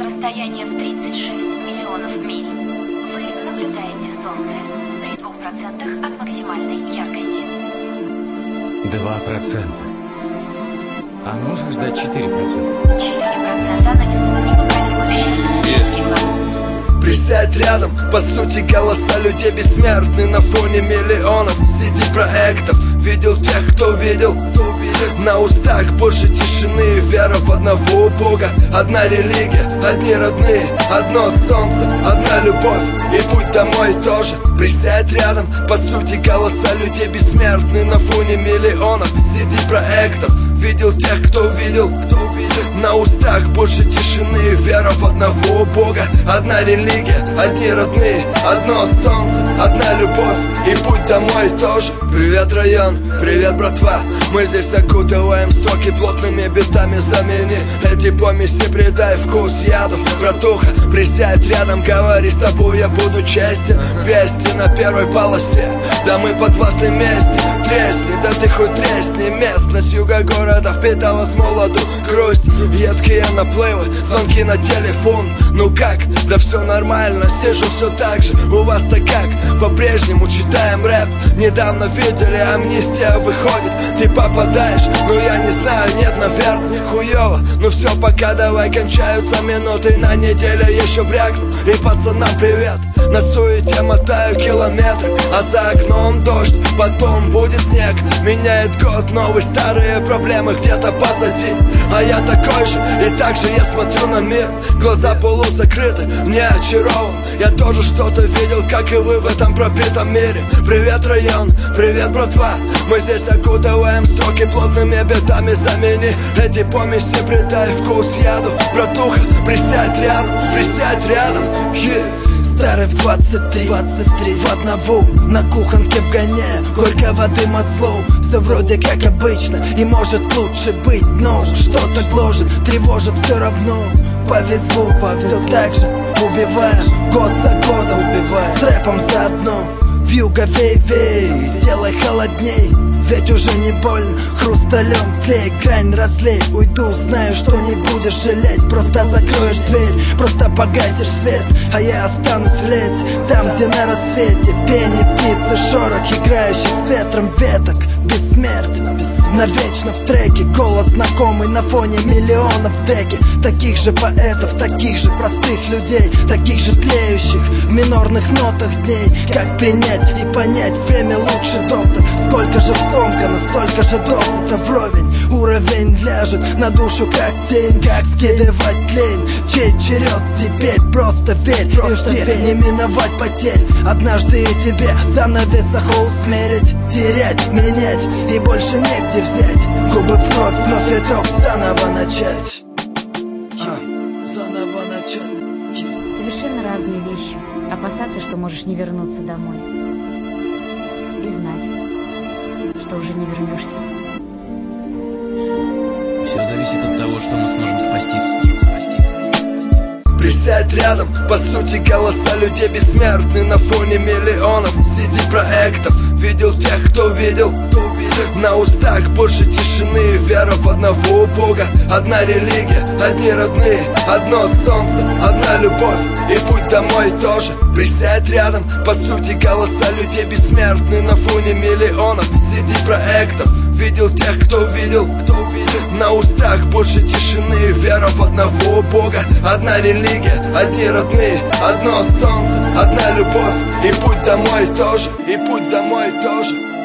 с расстояния в 36 миллионов миль вы наблюдаете Солнце при 2% от максимальной яркости. 2%. А можешь дать 4%? 4% нанесут непоправимый ущерб сетчатке глаз. Присядь рядом, по сути голоса людей бессмертны на фоне миллионов CD-проектов. Видел тех, кто видел. На устах больше тишины и вера в одного Бога. Одна религия, одни родные, одно солнце, одна любовь и путь домой тоже. Присядь рядом, по сути голоса людей бессмертны на фоне миллионов CD-проектов. Видел тех, кто видел. На устах больше тишины и вера в одного Бога. Одна религия, одни родные, одно солнце, одна любовь и путь домой тоже. Привет, район, привет, братва. Мы здесь окутываем строки плотными битами. Замени эти помеси, придай вкус яду. Братуха, присядь рядом, говори, с тобой я буду честен. Вести на первой полосе, да мы под властной мести. Тресни, да ты хоть тресни. Местность юга города впитала с молоду грусть. Едкие наплывы, звонки на телефон. Ну как? Да все нормально, сижу все так же. У вас-то как? По-прежнему читаем рэп. Недавно видели, амнистия выходит. Ты попадаешь, ну я не знаю, нет, наверное, хуёво. Ну все, пока давай, кончаются минуты. На неделе еще брякну, и пацанам привет. На суете мотаю километры, а за окном дождь, потом будет снег. Меняет год, новый, старые проблемы где-то позади. А я такой же, и так же я смотрю на мир. Глаза полузакрыты, не очарован. Я тоже что-то видел, как и вы в этом пропитом мире. Привет, район, привет, братва. Мы здесь окутываем строки плотными битами. Замени эти помеси, придай вкус яду. Братуха, присядь рядом, Старый в 23 в одного на кухонке вгоняю горького дыма зло. Все вроде как обычно и может лучше быть, но что-то гложет, тревожит все равно. Повезло, все так же убиваем, год за годом убиваем, с рэпом заодно. Вьюга вей-вей, сделай холодней, ведь уже не больно. Хрусталем клей, грань разлей. Уйду, знаю, что не будешь жалеть. Просто закроешь дверь, просто погасишь свет, а я останусь в лете, там, где на рассвете пение птицы, шорох играющих с ветром веток. Бессмертен, навечно в треке. Голос знакомый на фоне миллионов в деке. Таких же поэтов, таких же простых людей, таких же тлеющих в минорных нотах дней. Как принять и понять, время лучше, доктор. Сколько же скомкано, столько же досыта вровень. Уровень ляжет на душу как тень. Как скидывать лень, чей черед теперь? Просто верь, и жди, не миновать потерь. Однажды и тебе занавес охол смерить, терять, менять, и больше негде взять. Губы в кровь, вновь итог, заново начать. Заново начать. Совершенно разные вещи. Опасаться, что можешь не вернуться домой, и знать, что уже не вернешься. Все зависит от того, что мы сможем спасти. Присядь рядом, по сути голоса людей бессмертны на фоне миллионов CD-проектов. Видел тех, кто видел. На устах больше тишины и вера в одного Бога. Одна религия, одни родные, одно солнце, одна любовь и путь домой тоже. Присядь рядом, по сути голоса людей бессмертны на фоне миллионов CD-проектов. Видел тех, кто видел. На устах больше тишины и вера в одного Бога. Одна религия, одни родные, одно солнце, одна любовь и путь домой тоже, и путь домой тоже.